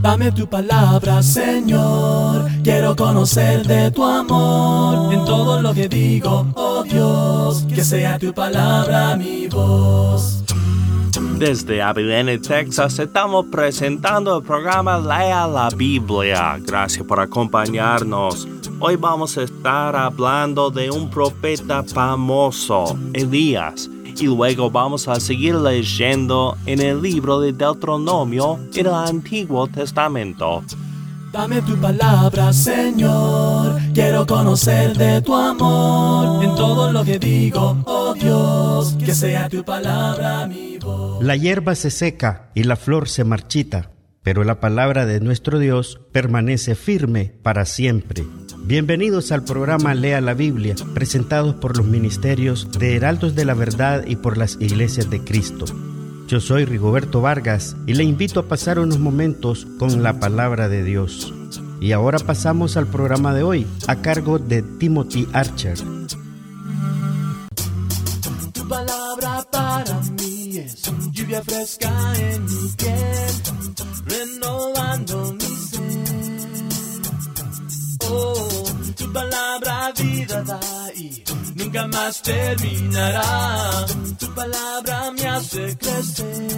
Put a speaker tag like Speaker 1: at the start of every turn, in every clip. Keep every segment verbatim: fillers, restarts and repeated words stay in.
Speaker 1: Dame tu palabra, Señor, quiero conocer de tu amor. En todo lo que digo, oh Dios, que sea tu palabra mi voz.
Speaker 2: Desde Abilene, Texas, estamos presentando el programa Lea la Biblia. Gracias por acompañarnos. Hoy vamos a estar hablando de un profeta famoso, Elías. Y luego vamos a seguir leyendo en el libro de Deuteronomio en el Antiguo Testamento.
Speaker 1: Dame tu palabra, Señor, quiero conocer de tu amor. En todo lo que digo, oh Dios, que sea tu palabra mi voz.
Speaker 3: La hierba se seca y la flor se marchita, pero la palabra de nuestro Dios permanece firme para siempre. Bienvenidos al programa Lea la Biblia, presentados por los ministerios de Heraldos de la Verdad y por las Iglesias de Cristo. Yo soy Rigoberto Vargas y le invito a pasar unos momentos con la palabra de Dios. Y ahora pasamos al programa de hoy, a cargo de Timothy Archer.
Speaker 1: Tu palabra para mí es lluvia fresca en mi piel, renovando mi ser. Oh, tu palabra vida da y nunca más terminará. Tu palabra me hace crecer.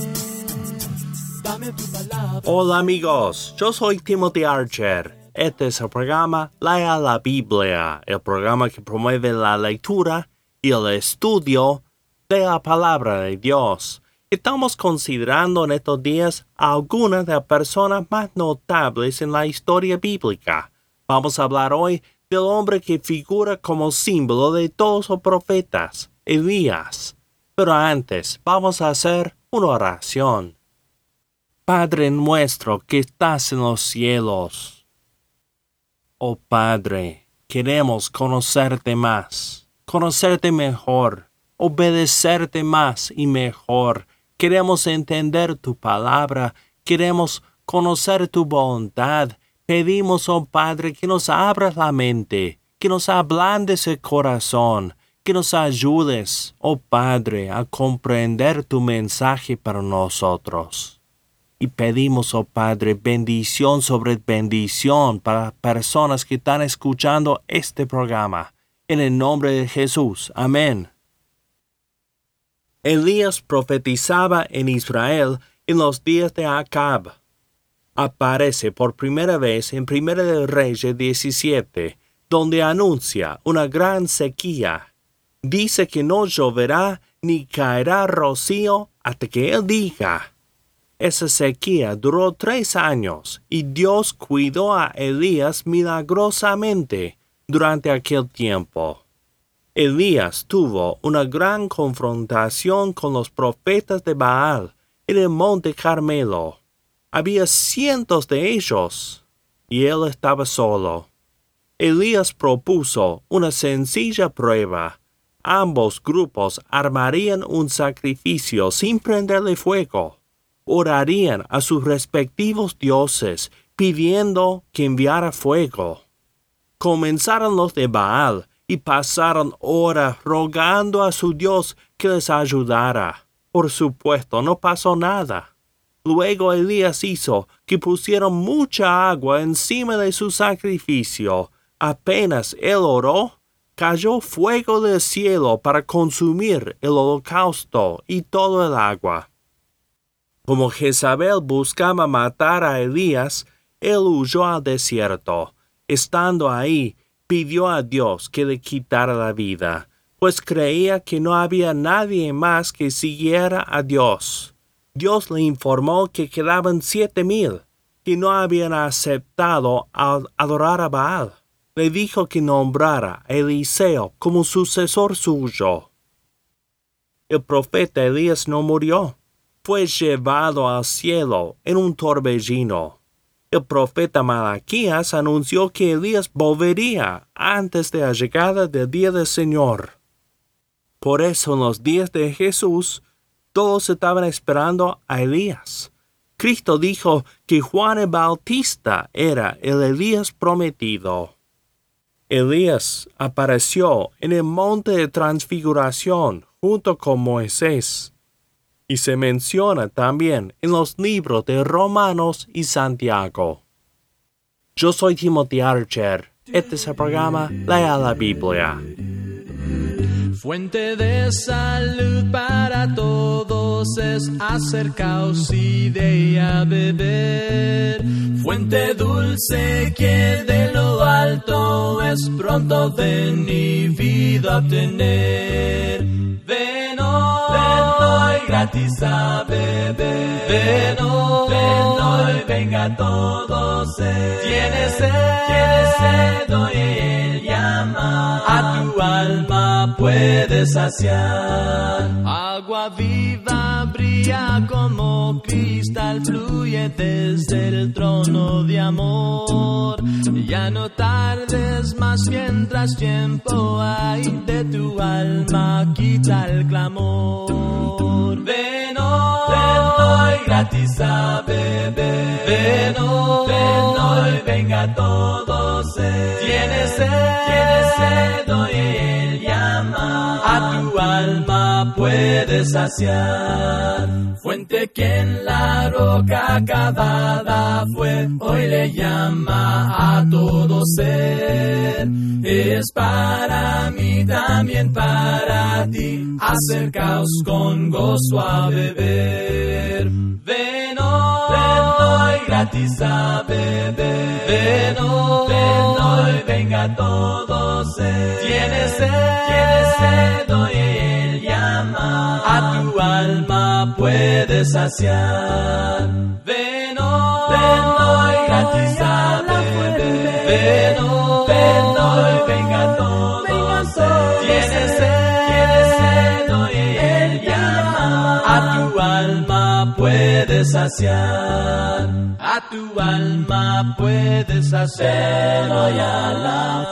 Speaker 1: Dame tu palabra.
Speaker 2: Hola amigos, yo soy Timothy Archer. Este es el programa Lea la Biblia, el programa que promueve la lectura y el estudio de la palabra de Dios. Estamos considerando en estos días a algunas de las personas más notables en la historia bíblica. Vamos a hablar hoy del hombre que figura como símbolo de todos los profetas, Elías. Pero antes, vamos a hacer una oración. Padre nuestro que estás en los cielos. Oh Padre, queremos conocerte más, conocerte mejor, obedecerte más y mejor. Queremos entender tu palabra, queremos conocer tu bondad. Pedimos, oh Padre, que nos abras la mente, que nos ablandes el corazón, que nos ayudes, oh Padre, a comprender tu mensaje para nosotros. Y pedimos, oh Padre, bendición sobre bendición para las personas que están escuchando este programa. En el nombre de Jesús. Amén. Elías profetizaba en Israel en los días de Acab. Aparece por primera vez en Primera de Reyes diecisiete, donde anuncia una gran sequía. Dice que no lloverá ni caerá rocío hasta que él diga. Esa sequía duró tres años y Dios cuidó a Elías milagrosamente durante aquel tiempo. Elías tuvo una gran confrontación con los profetas de Baal en el monte Carmelo. Había cientos de ellos, y él estaba solo. Elías propuso una sencilla prueba. Ambos grupos armarían un sacrificio sin prenderle fuego. Orarían a sus respectivos dioses, pidiendo que enviara fuego. Comenzaron los de Baal, y pasaron horas rogando a su Dios que les ayudara. Por supuesto, no pasó nada. Luego Elías hizo que pusieron mucha agua encima de su sacrificio. Apenas él oró, cayó fuego del cielo para consumir el holocausto y todo el agua. Como Jezabel buscaba matar a Elías, él huyó al desierto. Estando ahí, pidió a Dios que le quitara la vida, pues creía que no había nadie más que siguiera a Dios. Dios le informó que quedaban siete mil, que no habían aceptado adorar a Baal. Le dijo que nombrara a Eliseo como sucesor suyo. El profeta Elías no murió. Fue llevado al cielo en un torbellino. El profeta Malaquías anunció que Elías volvería antes de la llegada del día del Señor. Por eso en los días de Jesús, todos estaban esperando a Elías. Cristo dijo que Juan el Bautista era el Elías prometido. Elías apareció en el monte de transfiguración junto con Moisés. y se menciona también en los libros de Romanos y Santiago. Yo soy Timothy Archer. Este es el programa Lea la Biblia.
Speaker 1: Fuente de salud para todos es acercaos y de a beber. Fuente dulce que de lo alto es pronto ven y vida obtener. Ven hoy, ven hoy gratis a beber. Ven hoy, ven hoy, venga todos él. Tienes sed, tienes sed, hoy él llama. A tu alma puedes saciar. Agua viva brilla como cristal, fluye desde el trono de amor. Ya no tardes más mientras tiempo hay, de tu alma quita el clamor. Ven hoy, ven hoy gratis a beber. Ven hoy, ven hoy, venga todos él. Tienes sed, tienes sed, hoy él llama. A tu alma puedes saciar. Fuente que en la roca acabada fue, hoy le llama a todo ser. Es para mí, también para ti, acercaos con gozo a beber. Ven hoy, ven hoy gratis a beber. Ven hoy, ven hoy, venga todos él. Tienes sed, tienes sed, hoy él llama. A tu alma puedes saciar. Ven hoy, ven hoy gratis a beber. Ven hoy, ven hoy, venga todos él. Tienes sed, tienes sed, hoy él llama. A tu alma puedes saciar. A tu alma puedes saciar. Hoy a la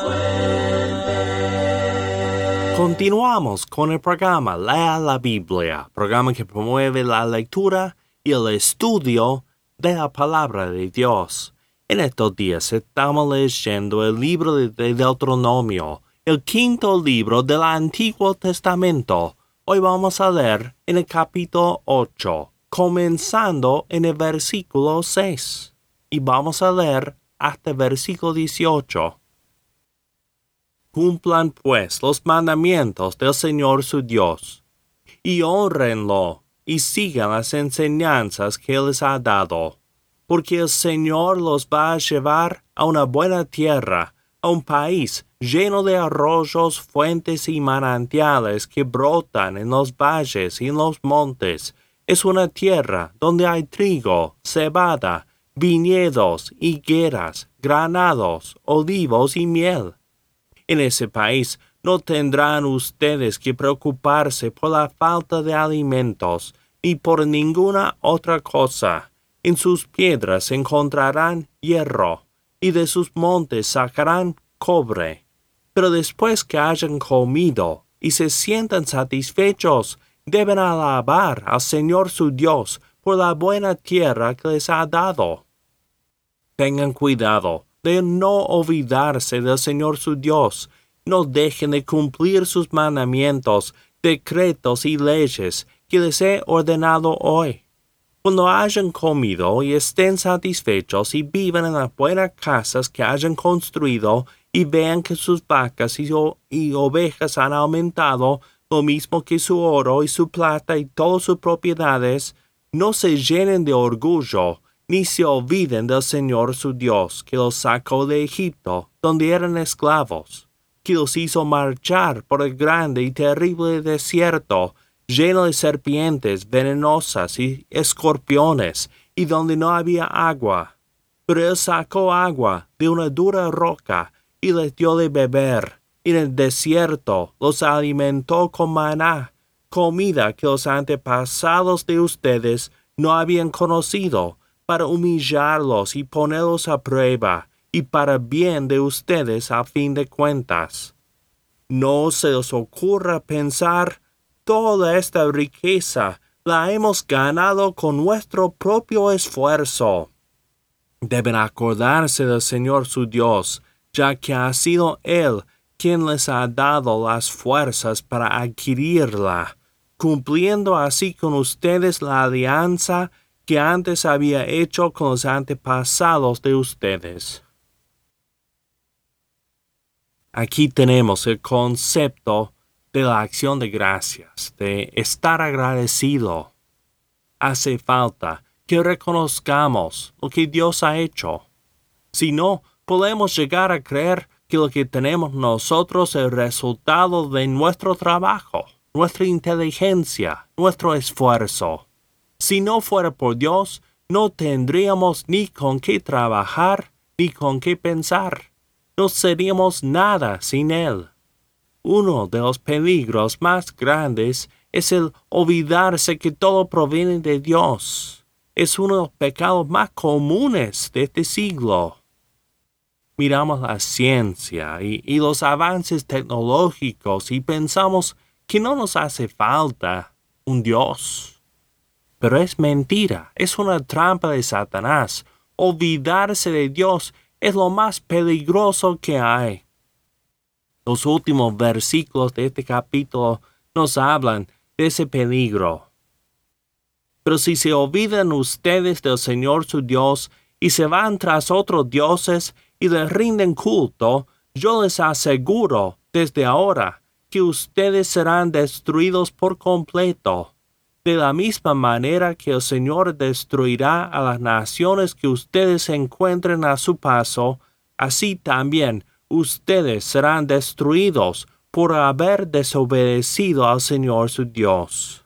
Speaker 1: fuente.
Speaker 2: Continuamos con el programa Lea la Biblia, programa que promueve la lectura y el estudio de la palabra de Dios. En estos días estamos leyendo el libro de Deuteronomio, el quinto libro del Antiguo Testamento. Hoy vamos a leer en el capítulo ocho, comenzando en el versículo seis, y vamos a leer hasta el versículo dieciocho. Cumplan pues los mandamientos del Señor su Dios, y honrenlo, y sigan las enseñanzas que les ha dado, porque el Señor los va a llevar a una buena tierra, a un país lleno de arroyos, fuentes y manantiales que brotan en los valles y en los montes. Es una tierra donde hay trigo, cebada, viñedos, higueras, granados, olivos y miel. En ese país no tendrán ustedes que preocuparse por la falta de alimentos, ni por ninguna otra cosa. En sus piedras encontrarán hierro, y de sus montes sacarán cobre. Pero después que hayan comido y se sientan satisfechos, deben alabar al Señor su Dios por la buena tierra que les ha dado. Tengan cuidado de no olvidarse del Señor su Dios. No dejen de cumplir sus mandamientos, decretos y leyes que les he ordenado hoy. Cuando hayan comido y estén satisfechos y vivan en las buenas casas que hayan construido y vean que sus vacas y, o- y ovejas han aumentado, lo mismo que su oro y su plata y todas sus propiedades, no se llenen de orgullo, ni se olviden del Señor su Dios, que los sacó de Egipto, donde eran esclavos, que los hizo marchar por el grande y terrible desierto, lleno de serpientes venenosas y escorpiones, y donde no había agua. Pero él sacó agua de una dura roca y les dio de beber. En el desierto los alimentó con maná, comida que los antepasados de ustedes no habían conocido, para humillarlos y ponerlos a prueba, y para bien de ustedes a fin de cuentas. No se os ocurra pensar, toda esta riqueza la hemos ganado con nuestro propio esfuerzo. Deben acordarse del Señor su Dios, ya que ha sido Él quien les ha dado las fuerzas para adquirirla. cumpliendo así con ustedes la alianza que antes había hecho con los antepasados de ustedes. Aquí tenemos el concepto de la acción de gracias, de estar agradecido. Hace falta que reconozcamos lo que Dios ha hecho. Si no, podemos llegar a creer que lo que tenemos nosotros es el resultado de nuestro trabajo, nuestra inteligencia, nuestro esfuerzo. Si no fuera por Dios, no tendríamos ni con qué trabajar, ni con qué pensar. No seríamos nada sin Él. Uno de los peligros más grandes es el olvidarse que todo proviene de Dios. Es uno de los pecados más comunes de este siglo. Miramos la ciencia y, y los avances tecnológicos y pensamos que no nos hace falta un Dios. Pero es mentira, es una trampa de Satanás. Olvidarse de Dios es lo más peligroso que hay. Los últimos versículos de este capítulo nos hablan de ese peligro. Pero si se olvidan ustedes del Señor su Dios y se van tras otros dioses y les rinden culto, yo les aseguro desde ahora que ustedes serán destruidos por completo. De la misma manera que el Señor destruirá a las naciones que ustedes encuentren a su paso, así también ustedes serán destruidos por haber desobedecido al Señor su Dios.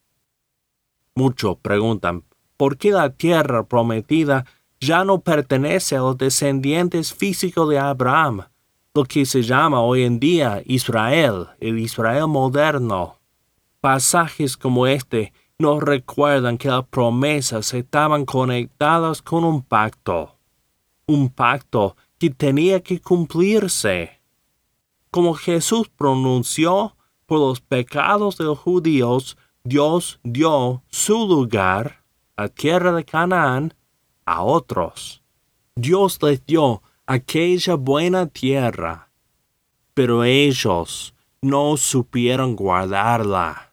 Speaker 2: Muchos preguntan, ¿por qué la tierra prometida ya no pertenece a los descendientes físicos de Abraham, lo que se llama hoy en día Israel, el Israel moderno? Pasajes como este nos recuerdan que las promesas estaban conectadas con un pacto, un pacto que tenía que cumplirse. Como Jesús pronunció por los pecados de los judíos, Dios dio su lugar, la tierra de Canaán, a otros. Dios les dio aquella buena tierra, pero ellos no supieron guardarla.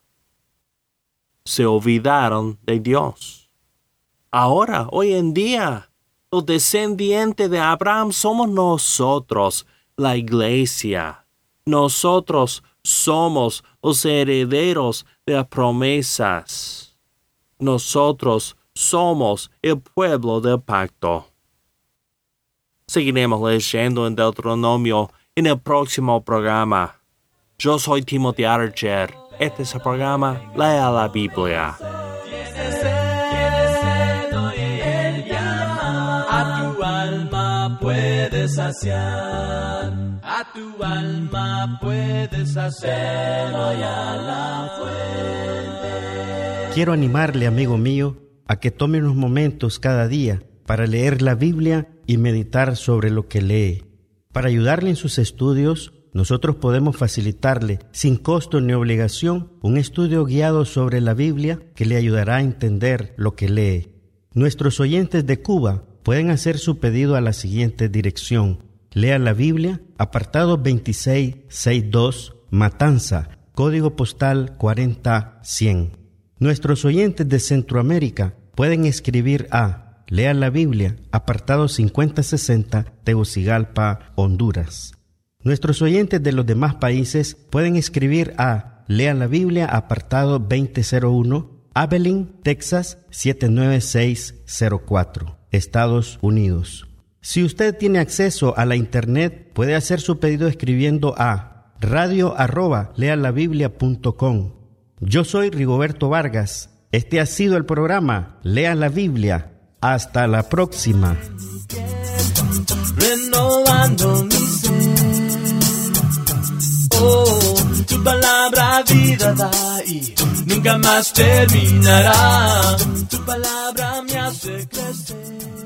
Speaker 2: Se olvidaron de Dios. Ahora, hoy en día, los descendientes de Abraham somos nosotros, la iglesia. Nosotros somos los herederos de las promesas. Nosotros somos el pueblo del pacto. Seguiremos leyendo en Deuteronomio en el próximo programa. Yo soy Timothy Archer. Este es el programa Lea la Biblia.
Speaker 1: A tu alma puedes saciar, a tu alma puedes hacer hoy a la fuente.
Speaker 3: Quiero animarle, amigo mío, a que tome unos momentos cada día para leer la Biblia y meditar sobre lo que lee. Para ayudarle en sus estudios, nosotros podemos facilitarle, sin costo ni obligación, un estudio guiado sobre la Biblia que le ayudará a entender lo que lee. Nuestros oyentes de Cuba pueden hacer su pedido a la siguiente dirección. Lea la Biblia, apartado veintiséis sesenta y dos, Matanza, código postal cuarenta cien. Nuestros oyentes de Centroamérica pueden escribir a Lea la Biblia, apartado cincuenta sesenta, Tegucigalpa, Honduras. Nuestros oyentes de los demás países pueden escribir a Lea la Biblia, apartado veinte cero uno, Abilene, Texas siete nueve seis cero cuatro, Estados Unidos. Si usted tiene acceso a la internet, puede hacer su pedido escribiendo a radio arroba lealabiblia punto com. Yo soy Rigoberto Vargas. Este ha sido el programa Lea la Biblia. Hasta la próxima.
Speaker 1: Renovando mi ser. Oh, tu palabra vida da y nunca más terminará. Tu palabra me hace crecer.